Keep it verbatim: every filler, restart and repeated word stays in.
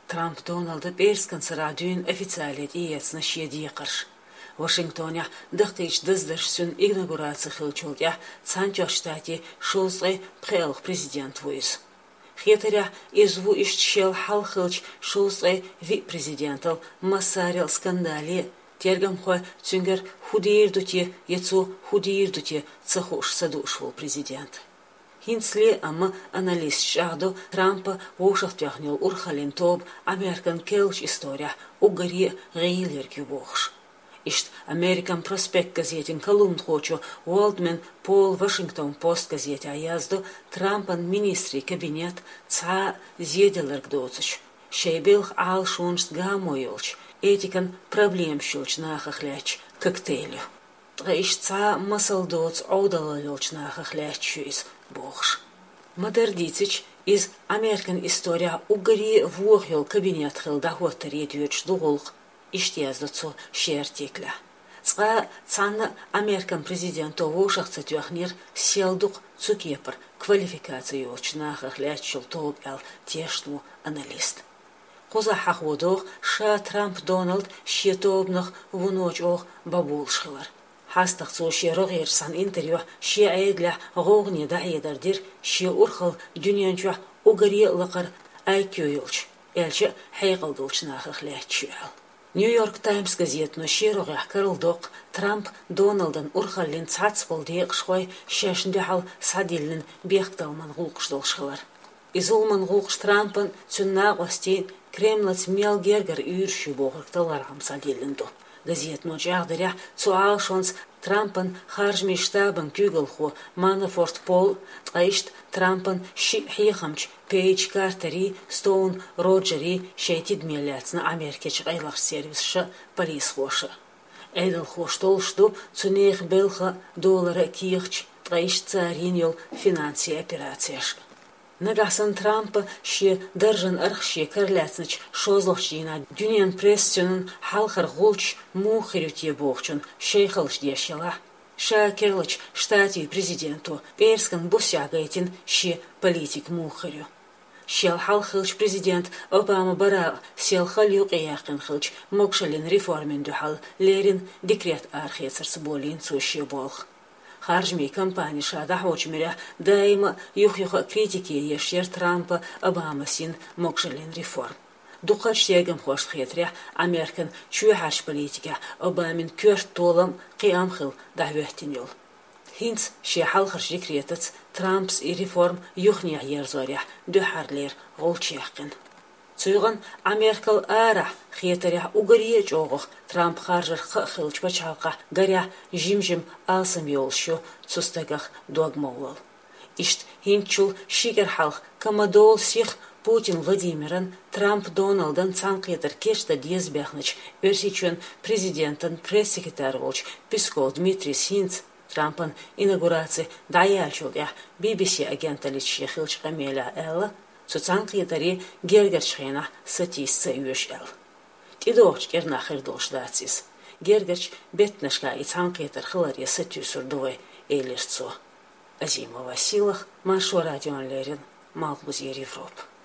Трамп Дональда персканцы радион официалет и яцна щеди қарш. Вашингтоне дықтыч дыздыршсын инаугурация хилчулдя цантёр штате шулсай пхелх президент войс. Хетеря изву ищел халхилч шулсай вип-президентал массарил скандали. Тергам хо цюнгер худирдути яцу худирдути цахуш садушвул президент. Хинсли ама анализ шахду Трампа вошахтяхнил урхалин тоб Американ келч история угари гейлер кюбохш. Ишт American Prospect газетин колумн хочу Уолдмен Пол Вашингтон Пост газете аязду Трампан министри кабинет ца зеделерг доцуч. Шейбелх ал шуншт гамойлч. Этикан проблем щелч нахахляч коктейлю. Ишт ца масал доц аудалалёлч нахахляч из бохш. Мадардицич из American история угари вохил кабинет хил дахуаттари дюрч дуголх. Иштияздацу шертекля. Цга цанна Американ президенту вошахца тюахнир селдук цукепар квалификация йолчнахах лячил топ-эл тешту аналист. Коза хахводох ша Трамп Дональд щетобнах вуночох бабулшхилар. Хастах цу шерогер сан интервью ше айдля гогни да айдардир ше урхал дюнянчуа угари лакар айкюйлч. Элче хайгалдулчнахах лячил. Нью-Йорк Таймс газетно шерогах карлдок Трамп Дональдан урхаллин цацпол деқшхой шешндехал садиллин бехталман гулқшдолшхылар. Изулман гулқш Трампан цюннағостейн Кремлац мелгергер үйрші боғырқталар амсадиллинду. Газетно жағдыря цуалшонс Трампан харжми штабан кюгалху Манафорт Пол тқайшт Трампан ши хейхамч Пейдж Картери Стоун Роджери шейтид меляцна Америкеч айлах сервисша полис хоша. Эйдл хоштолшду цунех белха доллара киехч тқайшт цариньол финанси операцияш. Нагасан Трампа ши держан архши карляцнач шозлохчина дюнян прессюнен халхар гулч мухарютье бохчун шейхалш дешела. Ша керлач штати президенту перскан бусягайтин ши политик мухарю. Шел халхилч президент Обама бара сел халюк яхин хилч мокшалин реформен духал лерин декрет архецерс болин суши болх. Харжми компания шада хочмеря дайма юх-юха критики ешер Трампа Обама син мокшалин реформ. Духач сегам хош хетря Американ чуяхаш политика Обамин кёрт толам қиамхил давертиньол. Хинц ши халхарш декретец Трампс и реформ юхния ерзоря духарлер голчяхкин. Цуйган Америкал ара хетря угарие жогох Трамп харжар хилч бачалка гаря жимжим алсам йолшу цустагах догмовал. Ишт хинчул шигер халх камадол сих Путин Владимиран Трамп Дональдан цанкетер кешта диезбяхнач версичен президентан пресс-секретарь волч Песков Дмитрий Синц Трампан инаугурации даялчуля би би си агенталич хилч камеля элла цанкетери гергерчхена сатисса юш эл. Тидоч кернахер дошдацис. Гергерч бетнашка и цанкетер хилари сатюсурдовой элерцо. Азимова силах маршо радион лерин Малбузер Европ.